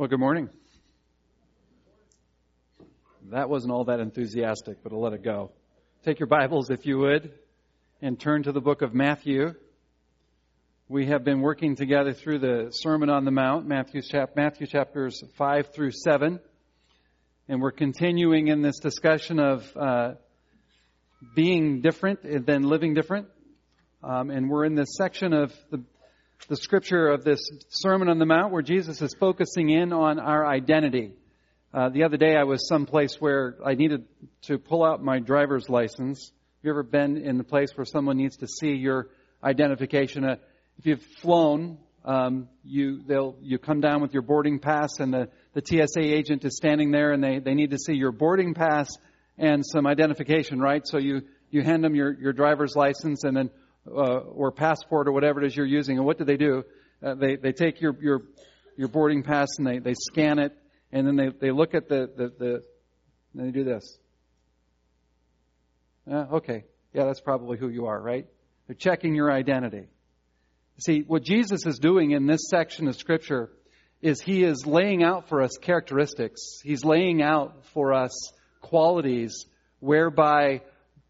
Well, good morning. That wasn't all that enthusiastic, but I'll let it go. Take your Bibles, if you would, and turn to the book of Matthew. We have been working together through the Sermon on the Mount, Matthew chapters 5 through 7. And we're continuing in this discussion of being different than living different. And we're in this section of the scripture of this Sermon on the Mount where Jesus is focusing in on our identity. The other day I was someplace where I needed to pull out my driver's license. Have you ever been in the place where someone needs to see your identification? If you've flown, you come down with your boarding pass, and the TSA agent is standing there, and they need to see your boarding pass and some identification, right? So you hand them your driver's license and then or passport or whatever it is you're using. And what do? They take your boarding pass and they scan it, and then they look at and they do this. Okay, yeah, that's probably who you are, right? They're checking your identity. See, what Jesus is doing in this section of Scripture is He is laying out for us characteristics. He's laying out for us qualities whereby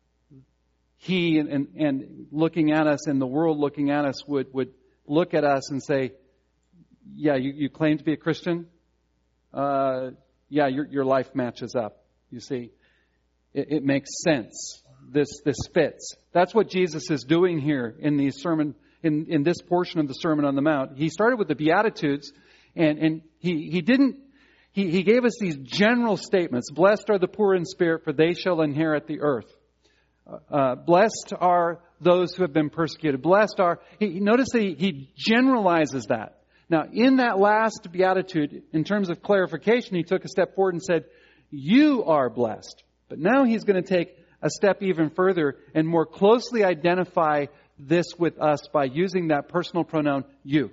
He and looking at us and the world looking at us would look at us and say, yeah, you claim to be a Christian? Yeah, your life matches up. You see, it makes sense. This fits. That's what Jesus is doing here in the sermon. In this portion of the Sermon on the Mount. He started with the Beatitudes, and he gave us these general statements. Blessed are the poor in spirit, for they shall inherit the earth. Blessed are those who have been persecuted. Notice that he generalizes that. Now, in that last Beatitude, in terms of clarification, he took a step forward and said, you are blessed. But now he's going to take a step even further and more closely identify this with us by using that personal pronoun, you.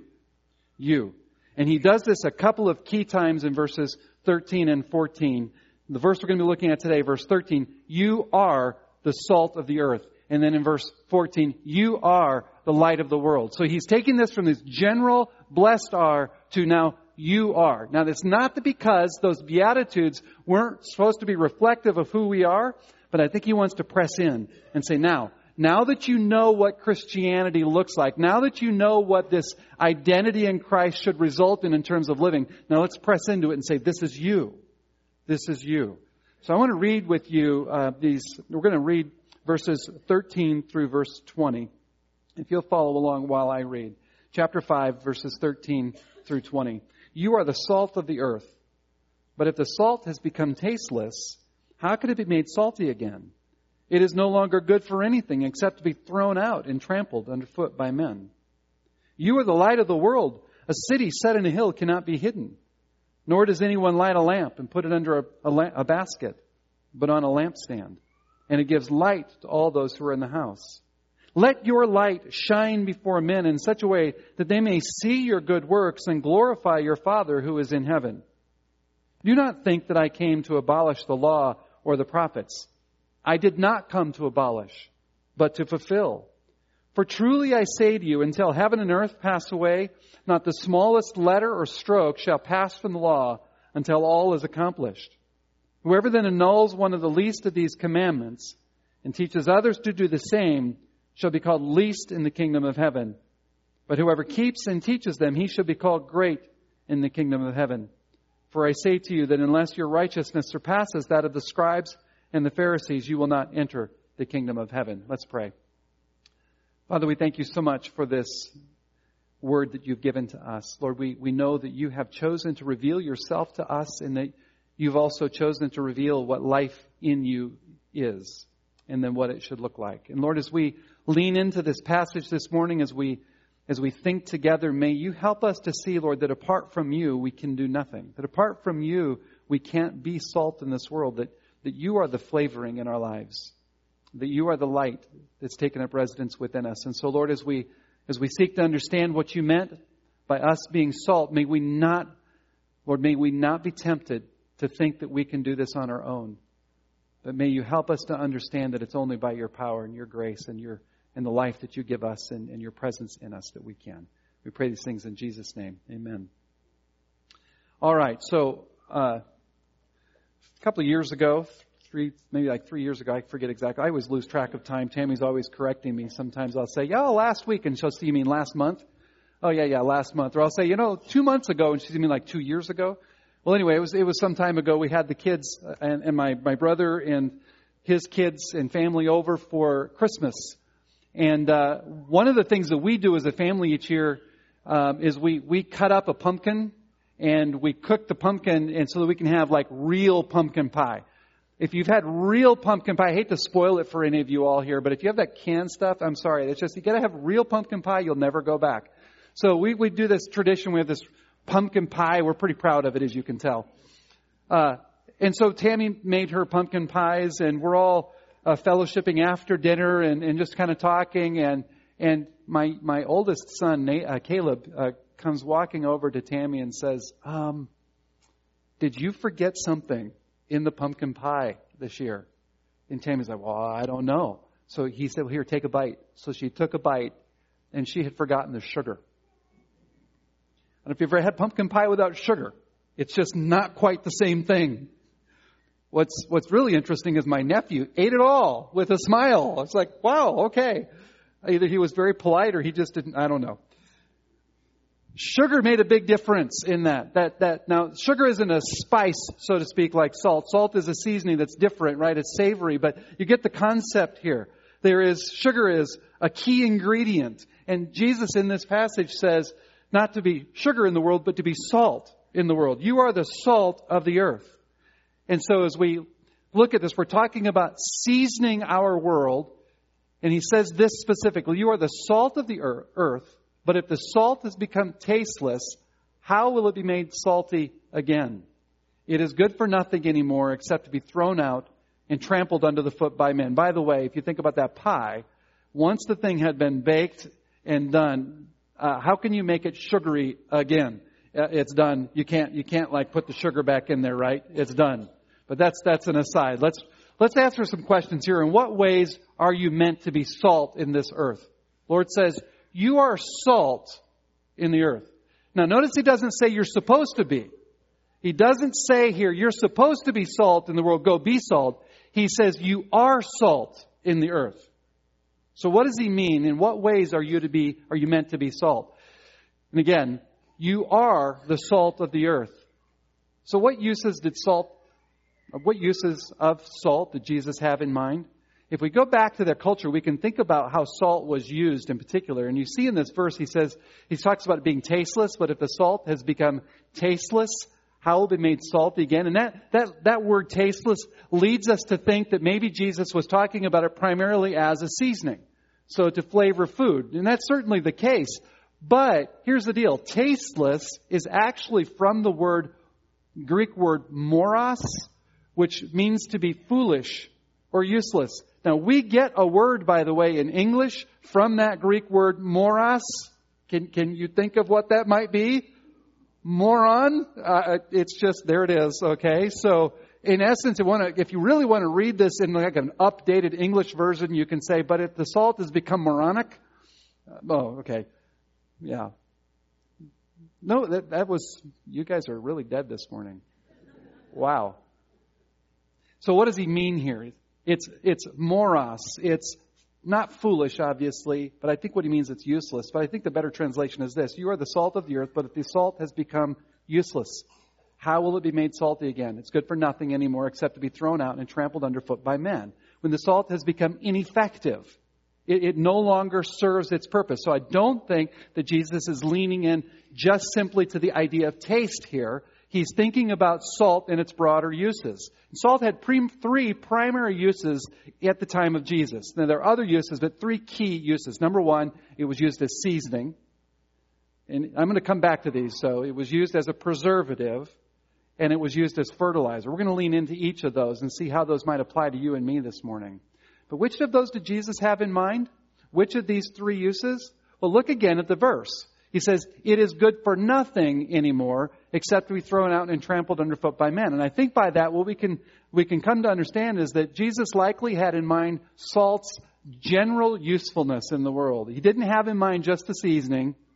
You. And he does this a couple of key times in verses 13 and 14. The verse we're going to be looking at today, verse 13, you are the salt of the earth. And then in verse 14, you are the light of the world. So he's taking this from this general blessed are to now you are. Now it's not because those Beatitudes weren't supposed to be reflective of who we are, but I think he wants to press in and say, now that you know what Christianity looks like, now that you know what this identity in Christ should result in terms of living, now let's press into it and say, this is you. This is you. So I want to read with you we're going to read verses 13 through verse 20. If you'll follow along while I read. Chapter 5, verses 13 through 20. You are the salt of the earth. But if the salt has become tasteless, how can it be made salty again? It is no longer good for anything except to be thrown out and trampled underfoot by men. You are the light of the world. A city set in a hill cannot be hidden. Nor does anyone light a lamp and put it under a basket, but on a lampstand. And it gives light to all those who are in the house. Let your light shine before men in such a way that they may see your good works and glorify your Father who is in heaven. Do not think that I came to abolish the law or the prophets. I did not come to abolish, but to fulfill. For truly I say to you, until heaven and earth pass away, not the smallest letter or stroke shall pass from the law until all is accomplished. Whoever then annuls one of the least of these commandments and teaches others to do the same shall be called least in the kingdom of heaven. But whoever keeps and teaches them, he shall be called great in the kingdom of heaven. For I say to you that unless your righteousness surpasses that of the scribes and the Pharisees, you will not enter the kingdom of heaven. Let's pray. Father, we thank you so much for this word that you've given to us. Lord, we know that you have chosen to reveal yourself to us, and that you've also chosen to reveal what life in you is and then what it should look like. And Lord, as we lean into this passage this morning, as we think together, may you help us to see, Lord, that apart from you, we can do nothing. That apart from you, we can't be salt in this world. That you are the flavoring in our lives. That you are the light that's taken up residence within us. And so, Lord, as we seek to understand what you meant by us being salt, may we not be tempted to think that we can do this on our own. But may you help us to understand that it's only by your power and your grace and the life that you give us and your presence in us that we can. We pray these things in Jesus' name. Amen. All right, so a couple of years ago, maybe 3 years ago, I forget exactly. I always lose track of time. Tammy's always correcting me. Sometimes I'll say, yeah, last week, and she'll say, you mean last month? Oh, yeah, last month. Or I'll say, 2 months ago, and she's mean like 2 years ago. Well, anyway, it was some time ago. We had the kids and my brother and his kids and family over for Christmas. And one of the things that we do as a family each year is we cut up a pumpkin and we cook the pumpkin and so that we can have like real pumpkin pie. If you've had real pumpkin pie, I hate to spoil it for any of you all here, but if you have that canned stuff, I'm sorry. It's just, you got to have real pumpkin pie. You'll never go back. So we do this tradition. We have this pumpkin pie. We're pretty proud of it, as you can tell. And so Tammy made her pumpkin pies, and we're all fellowshipping after dinner and just kind of talking. And my oldest son, Caleb, comes walking over to Tammy and says, did you forget something in the pumpkin pie this year? And Tammy's like, well, I don't know. So he said, well, here, take a bite. So she took a bite, and she had forgotten the sugar. I don't know if you've ever had pumpkin pie without sugar. It's just not quite the same thing. What's really interesting is my nephew ate it all with a smile. It's like, wow, okay. Either he was very polite or he just didn't, I don't know. Sugar made a big difference in that. Now, sugar isn't a spice, so to speak, like salt. Salt is a seasoning that's different, right? It's savory, but you get the concept here. Sugar is a key ingredient. And Jesus in this passage says not to be sugar in the world, but to be salt in the world. You are the salt of the earth. And so as we look at this, we're talking about seasoning our world. And he says this specifically, you are the salt of the earth, but if the salt has become tasteless, how will it be made salty again? It is good for nothing anymore except to be thrown out and trampled under the foot by men. By the way, if you think about that pie, once the thing had been baked and done, how can you make it sugary again? It's done. You can't like put the sugar back in there, right? It's done. But that's an aside. Let's answer some questions here. In what ways are you meant to be salt in this earth? Lord says, you are salt in the earth. Now notice he doesn't say you're supposed to be. He doesn't say here, you're supposed to be salt in the world, go be salt. He says you are salt in the earth. So what does he mean? In what ways are you meant to be salt? And again, you are the salt of the earth. So what uses of salt did Jesus have in mind? If we go back to their culture, we can think about how salt was used in particular. And you see in this verse, he talks about it being tasteless, but if the salt has become tasteless, how will it be made salty again? And that word tasteless leads us to think that maybe Jesus was talking about it primarily as a seasoning. So to flavor food. And that's certainly the case. But here's the deal. Tasteless is actually from the Greek word moros, which means to be foolish or useless. Now, we get a word, by the way, in English from that Greek word moros. Can you think of what that might be? Moron? It's just, there it is, okay? So, in essence, if you really want to read this in like an updated English version, you can say, but if the salt has become moronic, okay. Yeah. No, that was, you guys are really dead this morning. Wow. So what does he mean here? It's moros. It's not foolish, obviously, but I think what he means it's useless. But I think the better translation is this. You are the salt of the earth, but if the salt has become useless, how will it be made salty again? It's good for nothing anymore except to be thrown out and trampled underfoot by men. When the salt has become ineffective, it no longer serves its purpose. So I don't think that Jesus is leaning in just simply to the idea of taste here. He's thinking about salt and its broader uses. Salt had three primary uses at the time of Jesus. Now, there are other uses, but three key uses. Number one, it was used as seasoning. And I'm going to come back to these. So it was used as a preservative, and it was used as fertilizer. We're going to lean into each of those and see how those might apply to you and me this morning. But which of those did Jesus have in mind? Which of these three uses? Well, look again at the verse. He says, it is good for nothing anymore except to be thrown out and trampled underfoot by men. And I think by that, what we can come to understand is that Jesus likely had in mind salt's general usefulness in the world. He didn't have in mind just the seasoning,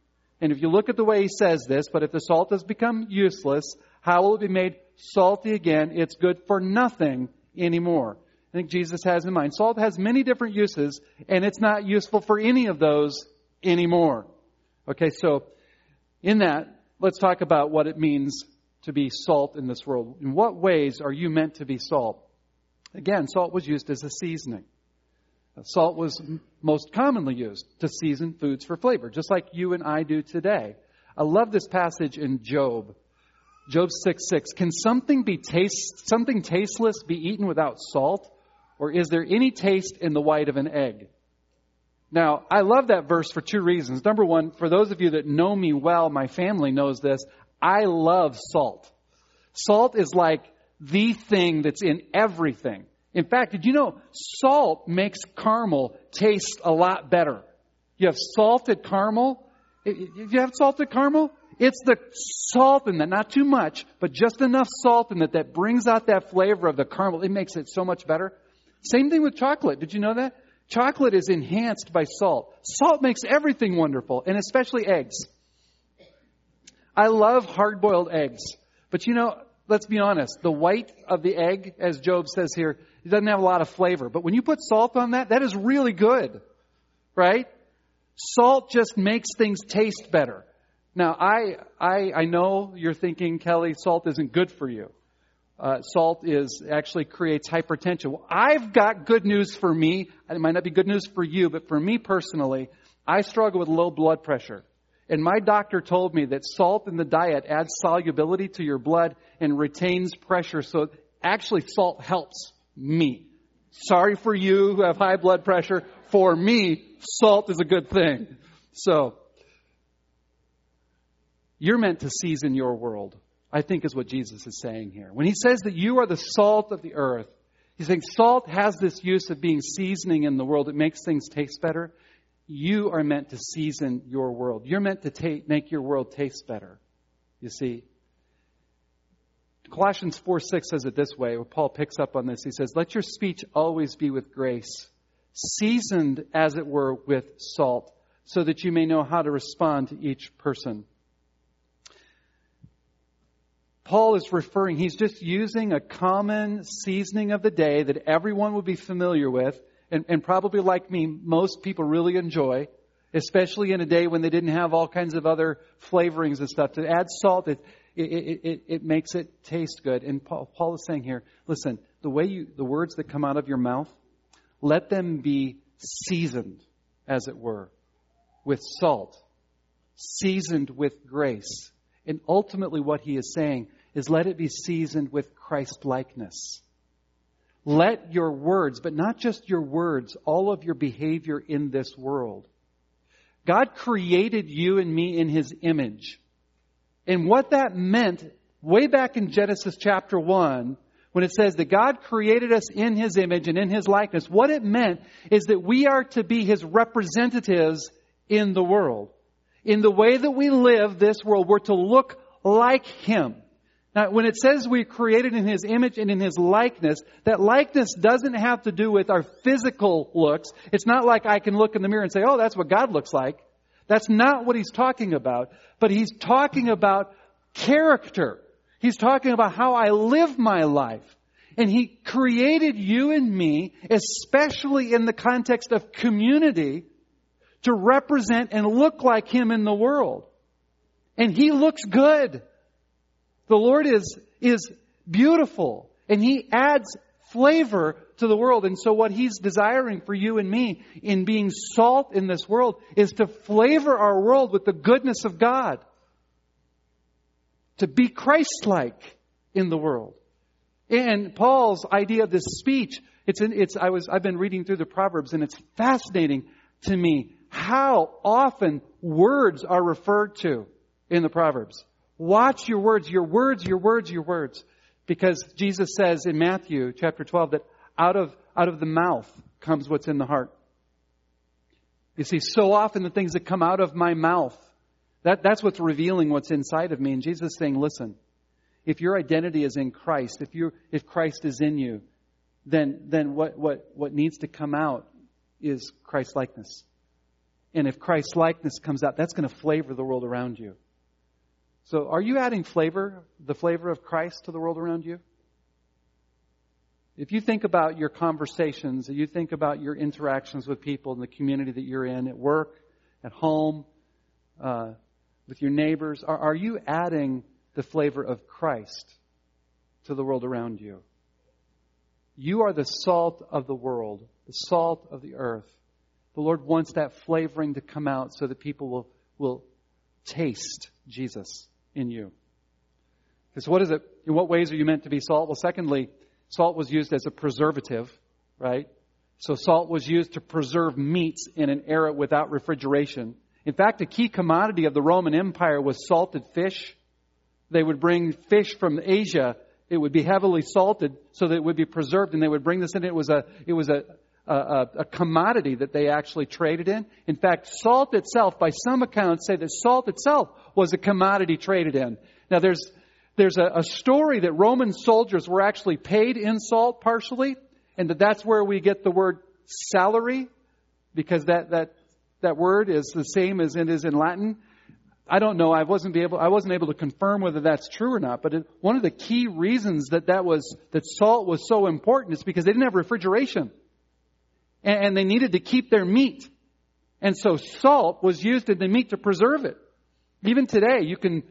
And if you look at the way he says this, but if the salt has become useless, how will it be made salty again? It's good for nothing anymore. I think Jesus has in mind. Salt has many different uses, and it's not useful for any of those anymore. Okay, so in that, let's talk about what it means to be salt in this world. In what ways are you meant to be salt? Again, salt was used as a seasoning. Salt was most commonly used to season foods for flavor, just like you and I do today. I love this passage in Job. Job 6:6. Can something tasteless be eaten without salt? Or is there any taste in the white of an egg? Now, I love that verse for two reasons. Number one, for those of you that know me well, my family knows this, I love salt. Salt is like the thing that's in everything. In fact, did you know salt makes caramel taste a lot better? You have salted caramel. If you have salted caramel, it's the salt in that, not too much, but just enough salt in it that brings out that flavor of the caramel. It makes it so much better. Same thing with chocolate. Did you know that? Chocolate is enhanced by salt. Salt makes everything wonderful, and especially eggs. I love hard-boiled eggs. But you know, let's be honest, the white of the egg, as Job says here, it doesn't have a lot of flavor. But when you put salt on that, that is really good. Right? Salt just makes things taste better. Now, I know you're thinking, Kelly, salt isn't good for you. Salt actually creates hypertension. Well, I've got good news for me. It might not be good news for you, but for me personally, I struggle with low blood pressure. And my doctor told me that salt in the diet adds solubility to your blood and retains pressure. So actually, salt helps me. Sorry for you who have high blood pressure. For me, salt is a good thing. So, you're meant to season your world, I think is what Jesus is saying here. When he says that you are the salt of the earth, he's saying salt has this use of being seasoning in the world. It makes things taste better. You are meant to season your world. You're meant to make your world taste better. You see, Colossians 4:6 says it this way, where Paul picks up on this. He says, let your speech always be with grace, seasoned, as it were, with salt, so that you may know how to respond to each person. Paul is referring, he's just using a common seasoning of the day that everyone would be familiar with, and probably like me, most people really enjoy, especially in a day when they didn't have all kinds of other flavorings and stuff. To add salt, it makes it taste good. And Paul is saying here, listen, the words that come out of your mouth, let them be seasoned, as it were, with salt, seasoned with grace. And ultimately what he is saying is let it be seasoned with Christ-likeness. Let your words, but not just your words, all of your behavior in this world. God created you and me in His image. And what that meant, way back in Genesis chapter 1, when it says that God created us in His image and in His likeness, what it meant is that we are to be His representatives in the world. In the way that we live this world, we're to look like Him. Now, when it says we're created in His image and in His likeness, that likeness doesn't have to do with our physical looks. It's not like I can look in the mirror and say, oh, that's what God looks like. That's not what He's talking about. But He's talking about character. He's talking about how I live my life. And He created you and me, especially in the context of community, to represent and look like Him in the world. And He looks good. The Lord is beautiful. And He adds flavor to the world. And so what He's desiring for you and me in being salt in this world is to flavor our world with the goodness of God. To be Christ-like in the world. And Paul's idea of this speech, I've been reading through the Proverbs, and it's fascinating to me how often words are referred to in the Proverbs. Watch your words, your words, your words, your words. Because Jesus says in Matthew chapter 12 that out of the mouth comes what's in the heart. You see, so often the things that come out of my mouth, that's what's revealing what's inside of me. And Jesus is saying, listen, if your identity is in Christ, if Christ is in you, then what needs to come out is Christ-likeness. And if Christ's likeness comes out, that's going to flavor the world around you. So are you adding the flavor of Christ to the world around you? If you think about your conversations, you think about your interactions with people in the community that you're in, at work, at home, with your neighbors, are you adding the flavor of Christ to the world around you? You are the salt of the world, the salt of the earth. The Lord wants that flavoring to come out so that people will taste Jesus in you. Because what is it? In what ways are you meant to be salt? Well, secondly, salt was used as a preservative, right? So salt was used to preserve meats in an era without refrigeration. In fact, a key commodity of the Roman Empire was salted fish. They would bring fish from Asia. It would be heavily salted so that it would be preserved, and they would bring this in. It was a commodity that they actually traded in. In fact, salt itself, by some accounts, say that salt itself was a commodity traded in. Now, there's a story that Roman soldiers were actually paid in salt partially, and that's where we get the word salary, because that word is the same as it is in Latin. I don't know. I wasn't able to confirm whether that's true or not. But one of the key reasons that salt was so important is because they didn't have refrigeration, and they needed to keep their meat, and so salt was used in the meat to preserve it. Even today, you can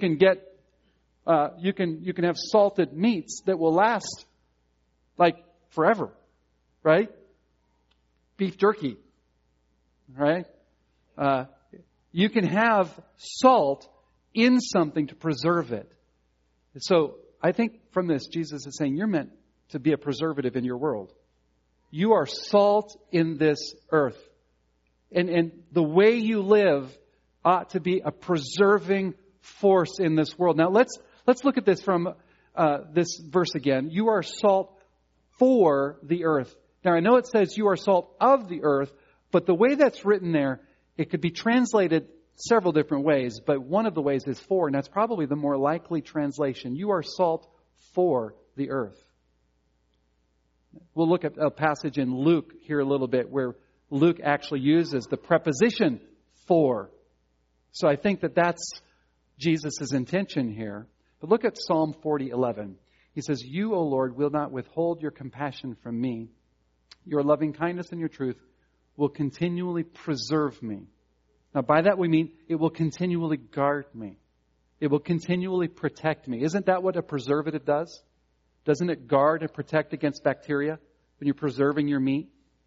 have salted meats that will last like forever, right? Beef jerky, right? You can have salt in something to preserve it. So I think from this, Jesus is saying you're meant to be a preservative in your world. You are salt in this earth. And the way you live ought to be a preserving force in this world. Now let's look at this from this verse again. You are salt for the earth. Now I know it says you are salt of the earth, but the way that's written there, it could be translated several different ways, but one of the ways is for, and that's probably the more likely translation. You are salt for the earth. We'll look at a passage in Luke here a little bit where Luke actually uses the preposition for. So I think that's Jesus' intention here. But look at Psalm 40:11. He says, "You, O Lord, will not withhold your compassion from me. Your loving kindness and your truth will continually preserve me." Now, by that we mean it will continually guard me. It will continually protect me. Isn't that what a preservative does? Doesn't it guard and protect against bacteria when you're preserving your meat?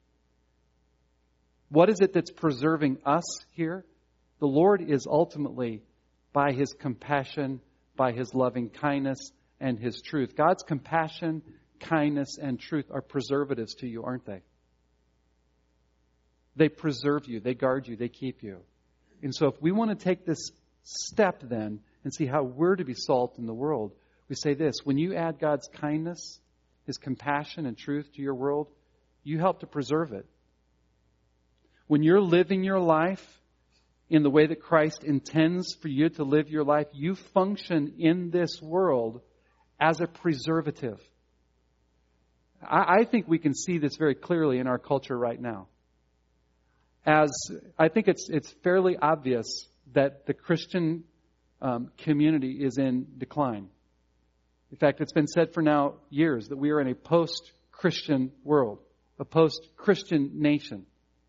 What is it that's preserving us here? The Lord is ultimately, by His compassion, by His loving kindness, and His truth. God's compassion, kindness, and truth are preservatives to you, aren't they? They preserve you, they guard you, they keep you. And so if we want to take this step then and see how we're to be salt in the world, we say this: when you add God's kindness, His compassion and truth to your world, you help to preserve it. When you're living your life in the way that Christ intends for you to live your life, you function in this world as a preservative. I think we can see this very clearly in our culture right now. As I think it's fairly obvious that the Christian community is in decline. In fact, it's been said for now years that we are in a post-Christian world, a post-Christian nation.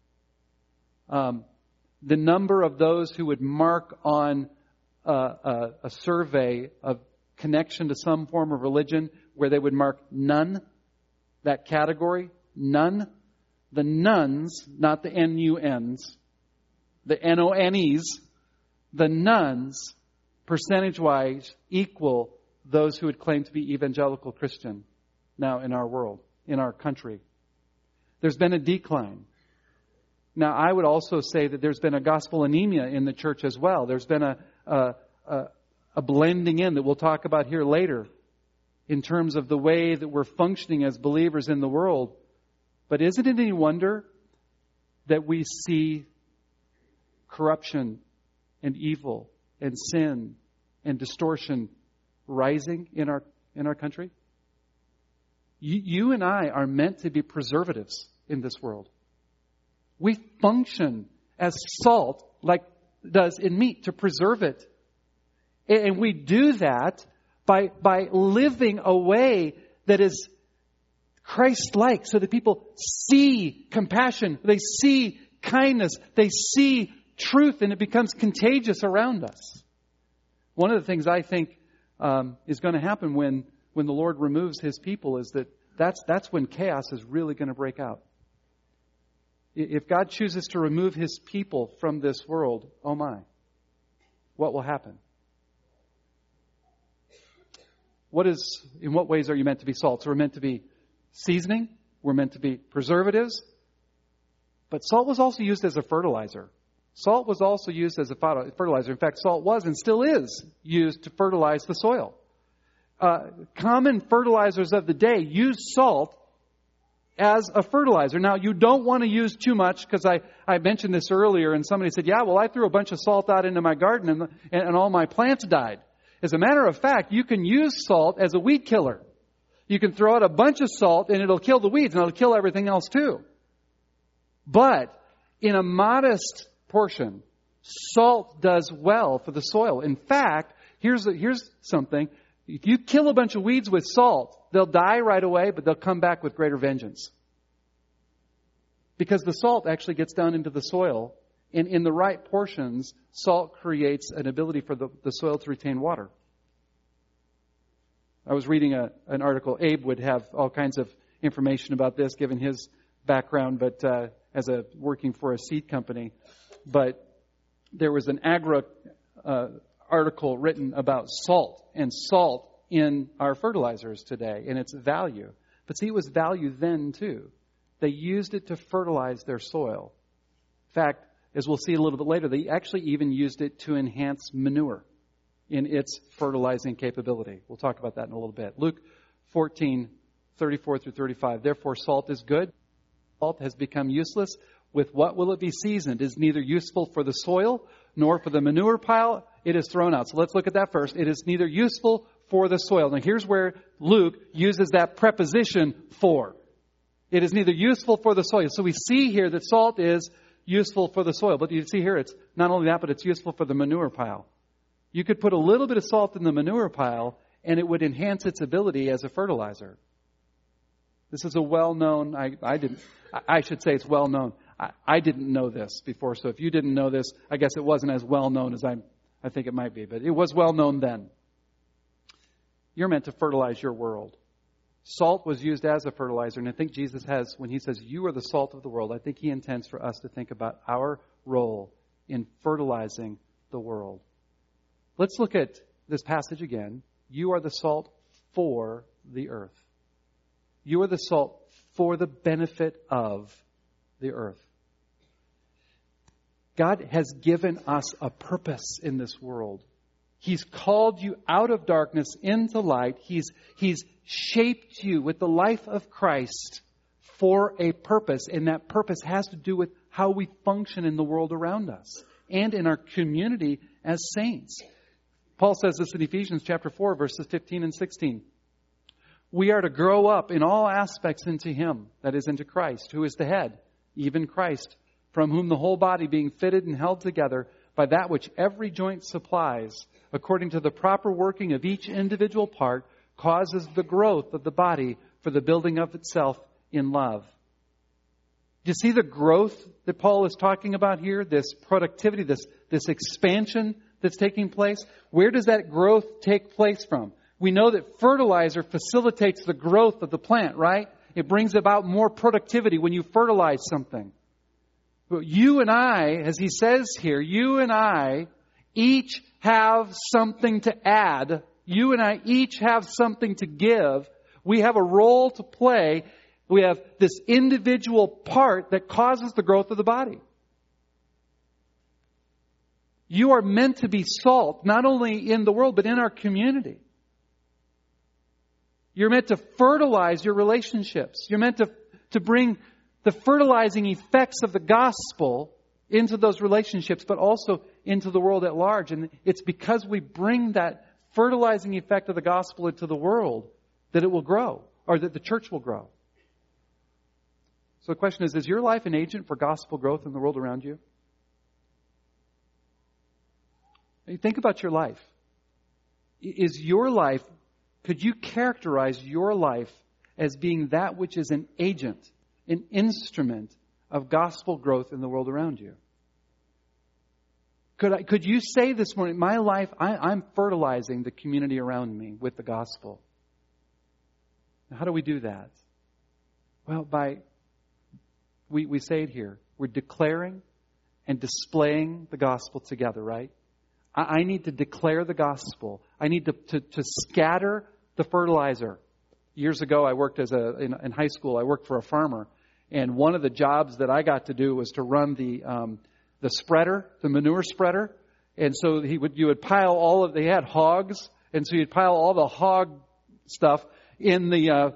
The number of those who would mark on a survey of connection to some form of religion where they would mark none, that category, none. The nuns, not the N-U-Ns, the N-O-N-Es, the nuns, percentage-wise, equal those who would claim to be evangelical Christian now in our world, in our country. There's been a decline. Now, I would also say that there's been a gospel anemia in the church as well. There's been a blending in that we'll talk about here later in terms of the way that we're functioning as believers in the world. But isn't it any wonder that we see corruption and evil and sin and distortion rising in our country? You and I are meant to be preservatives in this world. We function as salt, like it does in meat, to preserve it. And we do that by living a way that is Christ-like, so that people see compassion, they see kindness, they see truth, and it becomes contagious around us. One of the things I think is going to happen when the Lord removes His people is that's when chaos is really going to break out. If God chooses to remove His people from this world, oh my, what will happen? In what ways are you meant to be salt? So we're meant to be seasoning. We're meant to be preservatives. But salt was also used as a fertilizer. Salt was also used as a fertilizer. In fact, salt was and still is used to fertilize the soil. Common fertilizers of the day use salt as a fertilizer. Now, you don't want to use too much, because I mentioned this earlier, and somebody said, yeah, well, I threw a bunch of salt out into my garden and all my plants died. As a matter of fact, you can use salt as a weed killer. You can throw out a bunch of salt and it'll kill the weeds and it'll kill everything else too. But in a modest portion, salt does well for the soil. In fact, here's something. If you kill a bunch of weeds with salt, they'll die right away, but they'll come back with greater vengeance. Because the salt actually gets down into the soil. And in the right portions, salt creates an ability for the soil to retain water. I was reading an article. Abe would have all kinds of information about this, given his background, but working for a seed company. But there was an article written about salt and salt in our fertilizers today and its value. But see, it was value then too. They used it to fertilize their soil. In fact, as we'll see a little bit later, they actually even used it to enhance manure in its fertilizing capability. We'll talk about that in a little bit. Luke 14:34 through 35. Therefore, salt is good. Salt has become useless. With what will it be seasoned? It is neither useful for the soil nor for the manure pile. It is thrown out. So let's look at that first. It is neither useful for the soil. Now here's where Luke uses that preposition for. It is neither useful for the soil. So we see here that salt is useful for the soil. But you see here, it's not only that, but it's useful for the manure pile. You could put a little bit of salt in the manure pile, and it would enhance its ability as a fertilizer. This is a well-known, I should say it's well-known. I didn't know this before, so if you didn't know this, I guess it wasn't as well-known as I think it might be, but it was well-known then. You're meant to fertilize your world. Salt was used as a fertilizer, and I think Jesus has, when He says, you are the salt of the world, I think He intends for us to think about our role in fertilizing the world. Let's look at this passage again. You are the salt for the earth. You are the salt for the benefit of the earth. God has given us a purpose in this world. He's called you out of darkness into light. He's shaped you with the life of Christ for a purpose. And that purpose has to do with how we function in the world around us and in our community as saints. Paul says this in Ephesians chapter 4, verses 15 and 16. We are to grow up in all aspects into Him, that is, into Christ, who is the head, even Christ, from whom the whole body being fitted and held together by that which every joint supplies, according to the proper working of each individual part, causes the growth of the body for the building of itself in love. Do you see the growth that Paul is talking about here? This productivity, this expansion that's taking place? Where does that growth take place from? We know that fertilizer facilitates the growth of the plant, right? It brings about more productivity when you fertilize something. But you and I, as he says here, you and I each have something to add. You and I each have something to give. We have a role to play. We have this individual part that causes the growth of the body. You are meant to be salt, not only in the world, but in our community. You're meant to fertilize your relationships. You're meant to bring the fertilizing effects of the gospel into those relationships, but also into the world at large. And it's because we bring that fertilizing effect of the gospel into the world that it will grow, or that the church will grow. So the question is your life an agent for gospel growth in the world around you? Think about your life. Is your life, could you characterize your life as being that which is an agent, an instrument of gospel growth in the world around you? Could you say this morning, my life, I'm fertilizing the community around me with the gospel? Now, how do we do that? Well, we say it here. We're declaring and displaying the gospel together, right? I need to declare the gospel. I need to scatter the fertilizer. Years ago, I worked in high school. I worked for a farmer, and one of the jobs that I got to do was to run the spreader, the manure spreader. And so you would pile they had hogs, and so you'd pile all the hog stuff in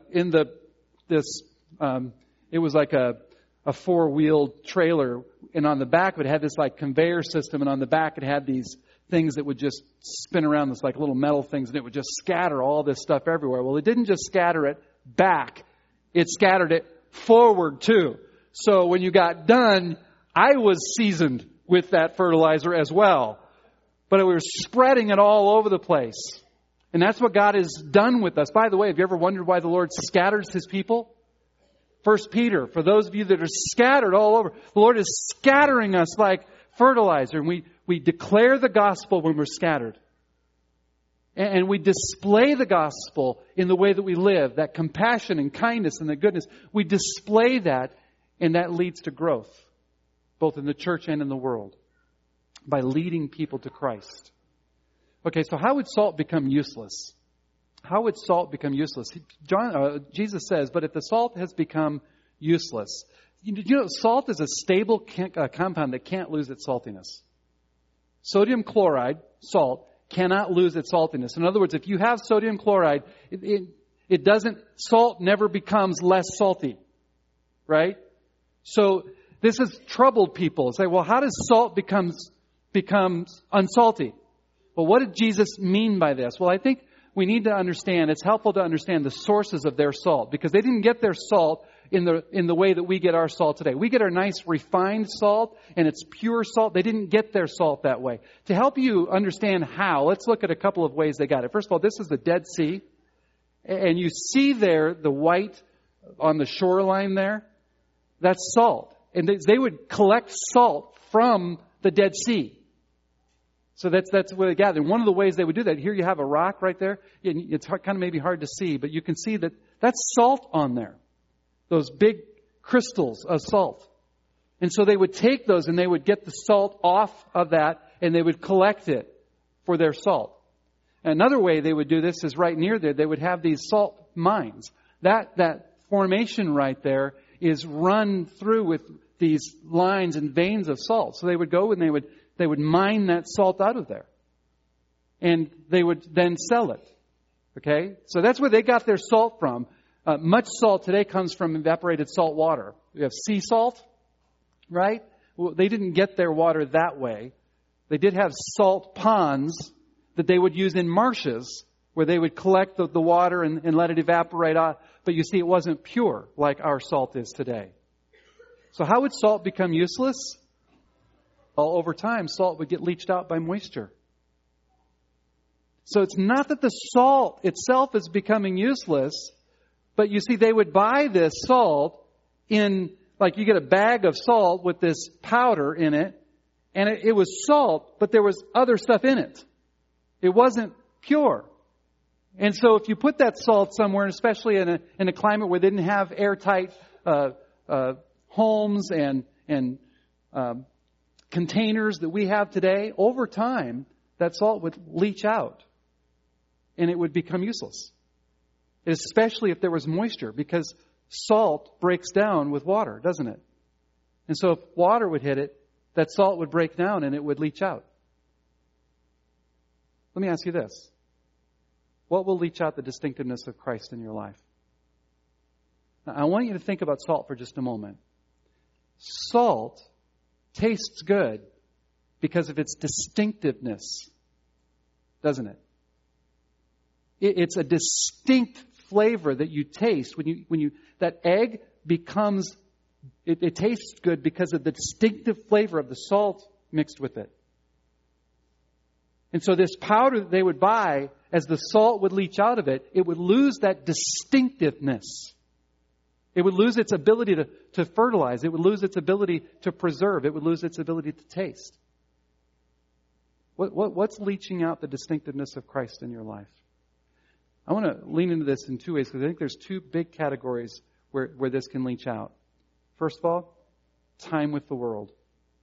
it was like a 4-wheeled trailer, and on the back it had this like conveyor system, and on the back it had these things that would just spin around, this like little metal things, and it would just scatter all this stuff everywhere. Well, it didn't just scatter it back, it scattered it forward too. So when you got done, I was seasoned with that fertilizer as well. But we were spreading it all over the place. And that's what God has done with us. By the way, have you ever wondered why the Lord scatters His people? 1 Peter, for those of you that are scattered all over, the Lord is scattering us like fertilizer. And we declare the gospel when we're scattered. And we display the gospel in the way that we live, that compassion and kindness and the goodness. We display that, and that leads to growth, both in the church and in the world, by leading people to Christ. Okay, so how would salt become useless? How would salt become useless? Jesus says, but if the salt has become useless. You know, salt is a stable compound that can't lose its saltiness. Sodium chloride, salt, cannot lose its saltiness. In other words, if you have sodium chloride, salt never becomes less salty. Right? So this has troubled people. Say, well, how does salt become unsalty? Well, what did Jesus mean by this? Well, I think we need to understand, it's helpful to understand the sources of their salt, because they didn't get their salt in the way that we get our salt today. We get our nice refined salt, and it's pure salt. They didn't get their salt that way. To help you understand how, let's look at a couple of ways they got it. First of all, this is the Dead Sea. And you see there the white on the shoreline there. That's salt. And they would collect salt from the Dead Sea. So that's where they gather. And one of the ways they would do that, here you have a rock right there. It's kind of maybe hard to see, but you can see that that's salt on there. Those big crystals of salt. And so they would take those and they would get the salt off of that, and they would collect it for their salt. And another way they would do this is right near there, they would have these salt mines. That formation right there is run through with these lines and veins of salt. So they would go and they would mine that salt out of there. And they would then sell it. Okay? So that's where they got their salt from. Much salt today comes from evaporated salt water. We have sea salt, right? Well, they didn't get their water that way. They did have salt ponds that they would use in marshes where they would collect the water and let it evaporate out. But you see, it wasn't pure like our salt is today. So how would salt become useless? Well, over time, salt would get leached out by moisture. So it's not that the salt itself is becoming useless, but you see, they would buy this salt in, like you get a bag of salt with this powder in it, and it was salt, but there was other stuff in it. It wasn't pure. And so if you put that salt somewhere, especially in a climate where they didn't have airtight homes and containers that we have today, over time, that salt would leach out and it would become useless. Especially if there was moisture, because salt breaks down with water, doesn't it? And so if water would hit it, that salt would break down and it would leach out. Let me ask you this. What will leach out the distinctiveness of Christ in your life? Now, I want you to think about salt for just a moment. Salt tastes good because of its distinctiveness, doesn't it? It's a distinct flavor that you taste when you that egg becomes it tastes good because of the distinctive flavor of the salt mixed with it. And so this powder that they would buy, as the salt would leach out of it, it would lose that distinctiveness. It would lose its ability to fertilize. It would lose its ability to preserve. It would lose its ability to taste. What's leaching out the distinctiveness of Christ in your life? I want to lean into this in two ways, because I think there's two big categories where this can leach out. First of all, time with the world.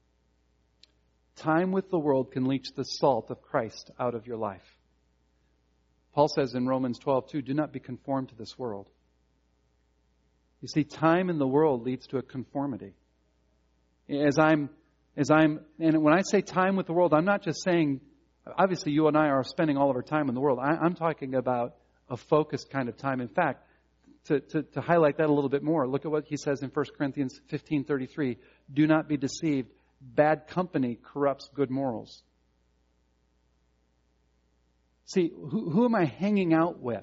Time with the world can leach the salt of Christ out of your life. Paul says in Romans 12:2, do not be conformed to this world. You see, time in the world leads to a conformity. And when I say time with the world, I'm not just saying, obviously you and I are spending all of our time in the world. I'm talking about a focused kind of time. In fact, to highlight that a little bit more, look at what he says in 1 Corinthians 15:33. Do not be deceived. Bad company corrupts good morals. See, who am I hanging out with?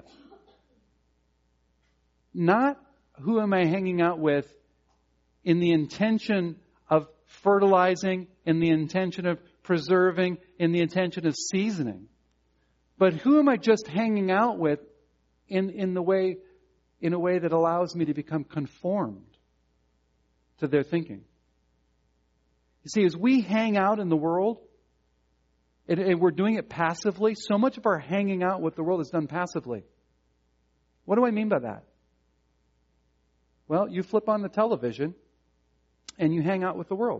Not who am I hanging out with in the intention of fertilizing, in the intention of preserving, in the intention of seasoning. But who am I just hanging out with in a way that allows me to become conformed to their thinking? You see, as we hang out in the world, and we're doing it passively, so much of our hanging out with the world is done passively. What do I mean by that? Well, you flip on the television and you hang out with the world.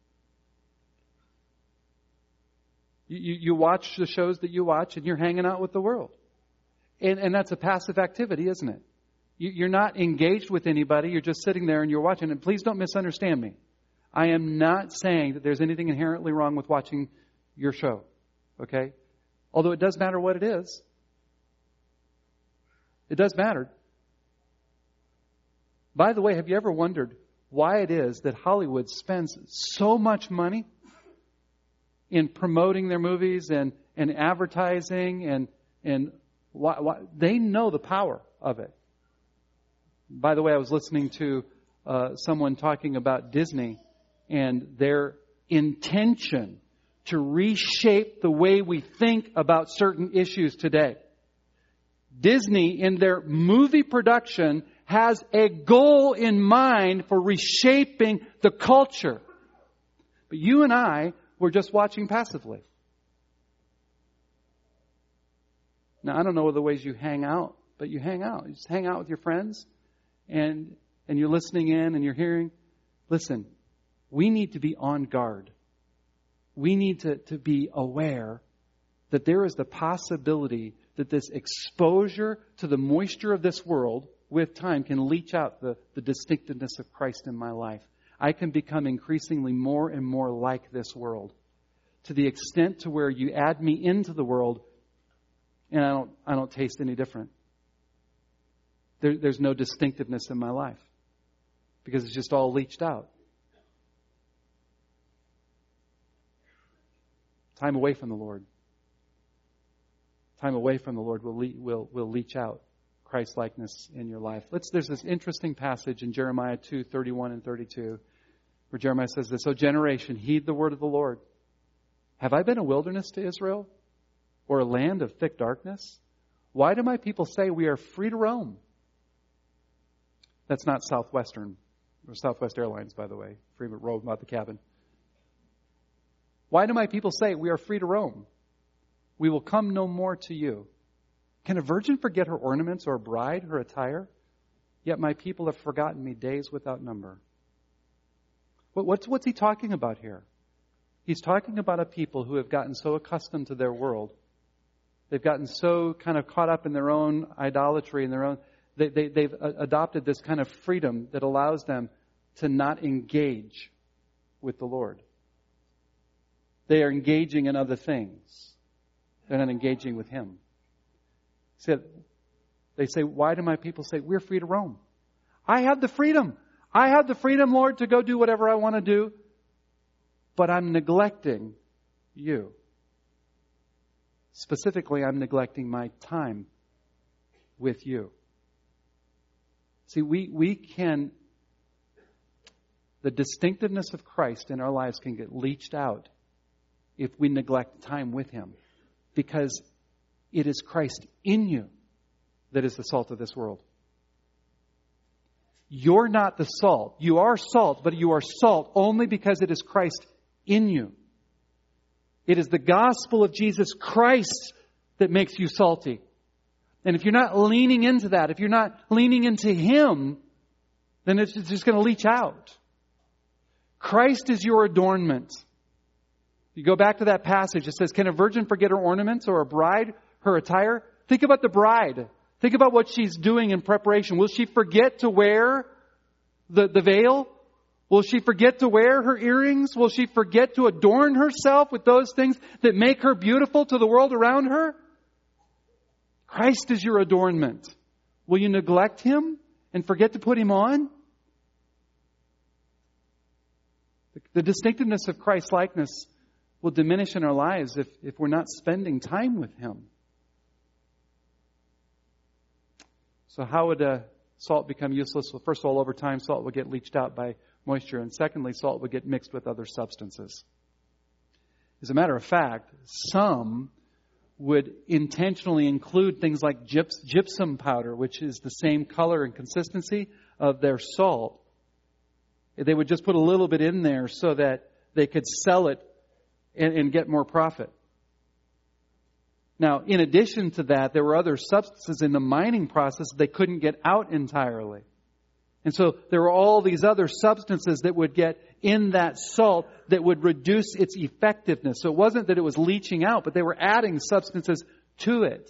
You watch the shows that you watch and you're hanging out with the world. And that's a passive activity, isn't it? You're not engaged with anybody. You're just sitting there and you're watching. And please don't misunderstand me. I am not saying that there's anything inherently wrong with watching your show. Okay? Although it does matter what it is. It does matter. By the way, have you ever wondered why it is that Hollywood spends so much money in promoting their movies and advertising and why they know the power of it? By the way, I was listening to someone talking about Disney and their intention to reshape the way we think about certain issues today. Disney, in their movie production, has a goal in mind for reshaping the culture. But you and I were just watching passively. Now, I don't know the ways you hang out, but you hang out. You just hang out with your friends and you're listening in and you're hearing. Listen, we need to be on guard. We need to be aware that there is the possibility that this exposure to the moisture of this world with time can leach out the distinctiveness of Christ in my life. I can become increasingly more and more like this world, to the extent to where you add me into the world and I don't taste any different. There's no distinctiveness in my life because it's just all leached out. Time away from the Lord. Time away from the Lord will leach out Christ-likeness in your life. There's this interesting passage in Jeremiah 2:31 and 32, where Jeremiah says this, O generation, heed the word of the Lord. Have I been a wilderness to Israel, or a land of thick darkness? Why do my people say we are free to roam? That's not Southwest Airlines, by the way. Free to roam, not the cabin. Why do my people say we are free to roam? We will come no more to you. Can a virgin forget her ornaments, or a bride her attire? Yet my people have forgotten me days without number. What's he talking about here? He's talking about a people who have gotten so accustomed to their world. They've gotten so kind of caught up in their own idolatry and their own. They've adopted this kind of freedom that allows them to not engage with the Lord. They are engaging in other things. They're not engaging with Him. They say, why do my people say, we're free to roam? I have the freedom. I have the freedom, Lord, to go do whatever I want to do. But I'm neglecting you. Specifically, I'm neglecting my time with you. See, the distinctiveness of Christ in our lives can get leached out if we neglect time with Him. Because it is Christ in you that is the salt of this world. You're not the salt. You are salt, but you are salt only because it is Christ in you. It is the gospel of Jesus Christ that makes you salty. And if you're not leaning into that, if you're not leaning into Him, then it's just going to leach out. Christ is your adornment. You go back to that passage. It says, can a virgin forget her ornaments or a bride her attire? Think about the bride. Think about what she's doing in preparation. Will she forget to wear the veil? Will she forget to wear her earrings? Will she forget to adorn herself with those things that make her beautiful to the world around her? Christ is your adornment. Will you neglect Him and forget to put Him on? The distinctiveness of Christ's likeness will diminish in our lives if we're not spending time with Him. So how would salt become useless? Well, first of all, over time, salt will get leached out by moisture. And secondly, salt will get mixed with other substances. As a matter of fact, some would intentionally include things like gypsum powder, which is the same color and consistency of their salt. They would just put a little bit in there so that they could sell it and get more profit. Now, in addition to that, there were other substances in the mining process they couldn't get out entirely. And so there were all these other substances that would get in that salt that would reduce its effectiveness. So it wasn't that it was leaching out, but they were adding substances to it.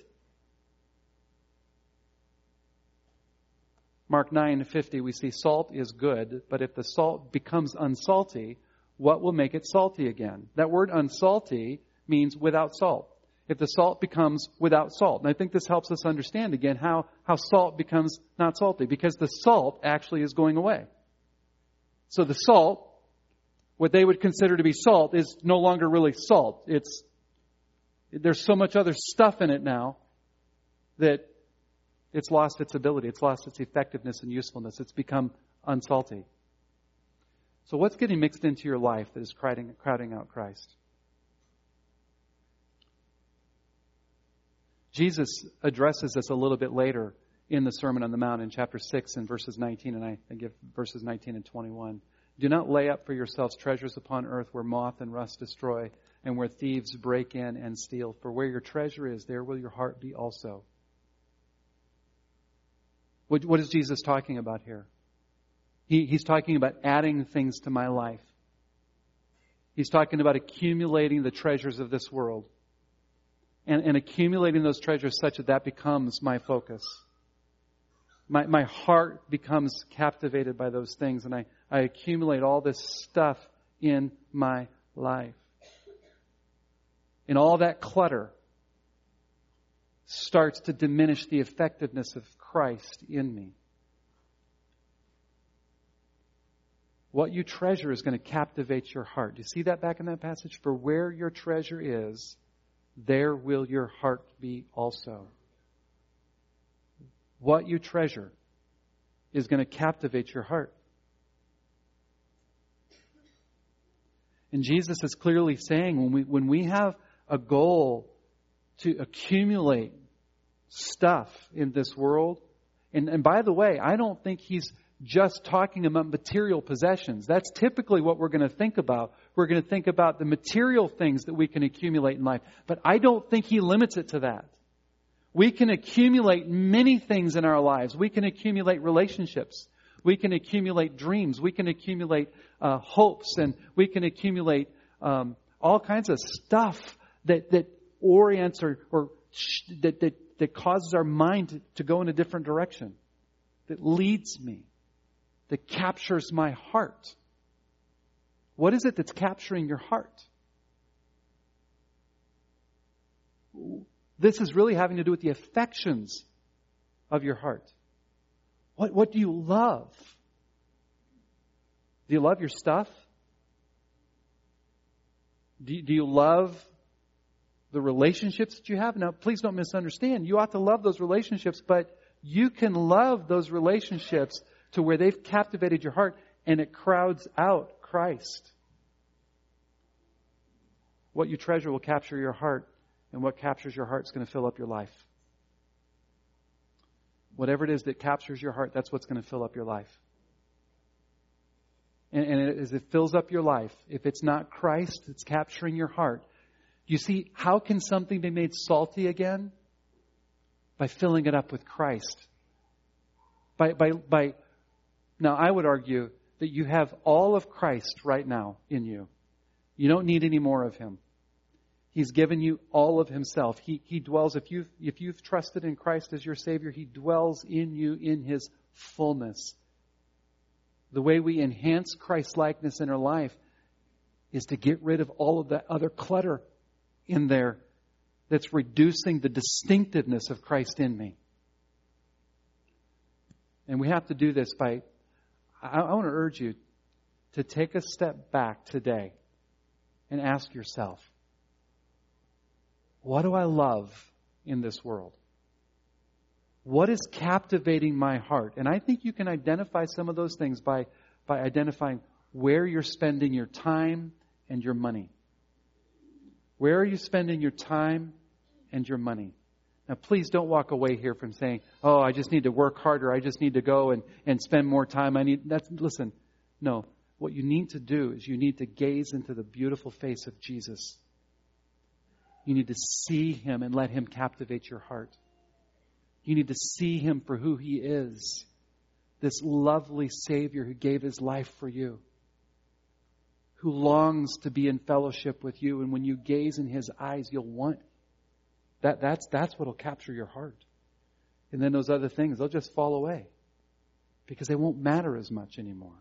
Mark 9:50, we see salt is good, but if the salt becomes unsalty, what will make it salty again? That word unsalty means without salt. If the salt becomes without salt. And I think this helps us understand again how salt becomes not salty. Because the salt actually is going away. So the salt, what they would consider to be salt, is no longer really salt. There's so much other stuff in it now that it's lost its ability. It's lost its effectiveness and usefulness. It's become unsalty. So what's getting mixed into your life that is crowding out Christ? Jesus addresses this a little bit later in the Sermon on the Mount in chapter 6 and verses 19, and I give verses 19 and 21. Do not lay up for yourselves treasures upon earth where moth and rust destroy and where thieves break in and steal. For where your treasure is, there will your heart be also. What is Jesus talking about here? He's talking about adding things to my life. He's talking about accumulating the treasures of this world. And accumulating those treasures such that becomes my focus. My heart becomes captivated by those things, and I accumulate all this stuff in my life. And all that clutter starts to diminish the effectiveness of Christ in me. What you treasure is going to captivate your heart. Do you see that back in that passage? For where your treasure is, there will your heart be also. What you treasure is going to captivate your heart. And Jesus is clearly saying when we have a goal to accumulate stuff in this world, and by the way, I don't think He's just talking about material possessions. That's typically what we're going to think about. We're going to think about the material things that we can accumulate in life. But I don't think He limits it to that. We can accumulate many things in our lives. We can accumulate relationships. We can accumulate dreams. We can accumulate hopes. And we can accumulate all kinds of stuff that orients or that causes our mind to go in a different direction. That leads me. That captures my heart. What is it that's capturing your heart? This is really having to do with the affections of your heart. What do you love? Do you love your stuff? Do you love the relationships that you have? Now, please don't misunderstand. You ought to love those relationships, but you can love those relationships to where they've captivated your heart and it crowds out Christ. What you treasure will capture your heart, And what captures your heart is going to fill up your life. Whatever it is that captures your heart, that's what's going to fill up your life. And as it fills up your life, if it's not Christ that's capturing your heart, you see, how can something be made salty again? By filling it up with Christ. Now, I would argue that you have all of Christ right now in you. You don't need any more of Him. He's given you all of Himself. He dwells, if you've trusted in Christ as your Savior, He dwells in you in His fullness. The way we enhance Christ's likeness in our life is to get rid of all of that other clutter in there that's reducing the distinctiveness of Christ in me. And we have to do this by, I want to urge you to take a step back today and ask yourself, what do I love in this world? What is captivating my heart? And I think you can identify some of those things by identifying where you're spending your time and your money. Where are you spending your time and your money? Now, please don't walk away here from saying, oh, I just need to work harder. I just need to go and spend more time. Listen, no. What you need to do is you need to gaze into the beautiful face of Jesus. You need to see Him and let Him captivate your heart. You need to see Him for who He is. This lovely Savior who gave His life for you. Who longs to be in fellowship with you. And when you gaze in His eyes, you'll want that's what will capture your heart. And then those other things, they'll just fall away. Because they won't matter as much anymore.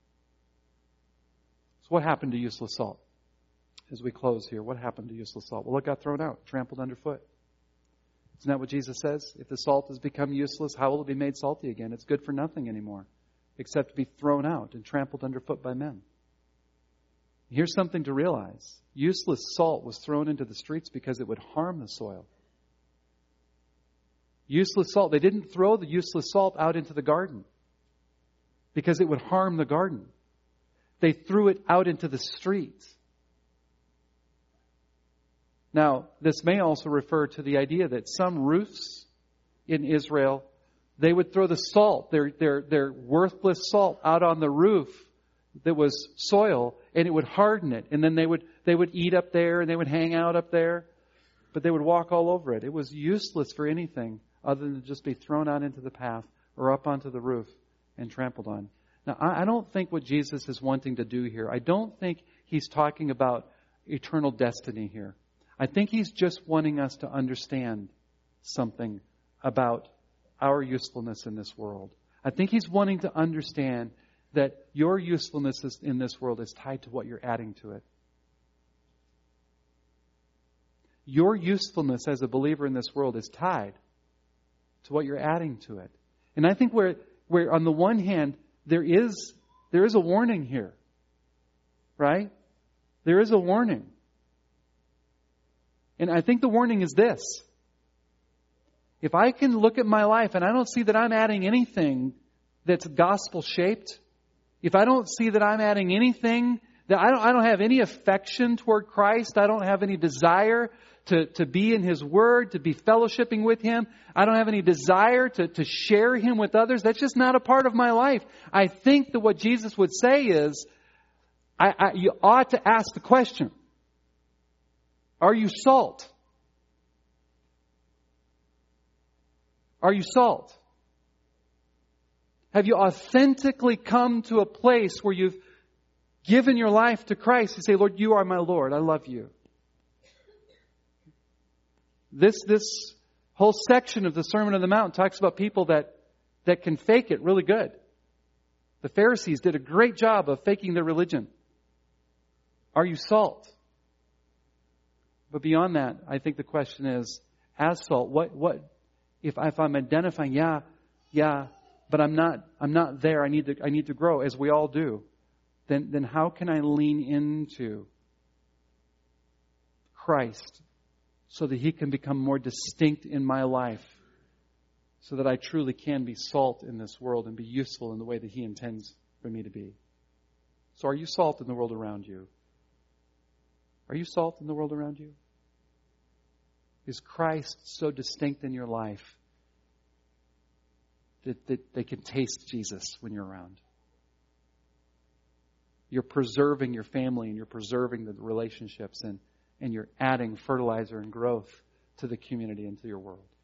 So what happened to useless salt? As we close here, what happened to useless salt? Well, it got thrown out, trampled underfoot. Isn't that what Jesus says? If the salt has become useless, how will it be made salty again? It's good for nothing anymore, except to be thrown out and trampled underfoot by men. Here's something to realize. Useless salt was thrown into the streets because it would harm the soil. Useless salt. They didn't throw the useless salt out into the garden because it would harm the garden. They threw it out into the streets. Now, this may also refer to the idea that some roofs in Israel, they would throw the salt, their worthless salt, out on the roof that was soil, and it would harden it. And then they would eat up there, and they would hang out up there, but they would walk all over it. It was useless for anything other than to just be thrown out into the path or up onto the roof and trampled on. Now, I don't think what Jesus is wanting to do here, I don't think He's talking about eternal destiny here. I think He's just wanting us to understand something about our usefulness in this world. I think He's wanting to understand that your usefulness in this world is tied to what you're adding to it. Your usefulness as a believer in this world is tied to what you're adding to it. And I think where on the one hand, there is a warning here. Right? There is a warning. And I think the warning is this. If I can look at my life and I don't see that I'm adding anything that's gospel-shaped, if I don't see that I'm adding anything, that I don't have any affection toward Christ, I don't have any desire to be in His Word, to be fellowshipping with Him, I don't have any desire to share Him with others, that's just not a part of my life. I think that what Jesus would say is, you ought to ask the question, are you salt? Are you salt? Have you authentically come to a place where you've given your life to Christ? You say, Lord, you are my Lord. I love you. This whole section of the Sermon on the Mount talks about people that can fake it really good. The Pharisees did a great job of faking their religion. Are you salt? But beyond that, I think the question is, as salt, what if I'm identifying, yeah, but I'm not there. I need to grow, as we all do. Then how can I lean into Christ so that He can become more distinct in my life, so that I truly can be salt in this world and be useful in the way that He intends for me to be? So are you salt in the world around you? Are you salt in the world around you? Is Christ so distinct in your life that they can taste Jesus when you're around? You're preserving your family and you're preserving the relationships and you're adding fertilizer and growth to the community and to your world.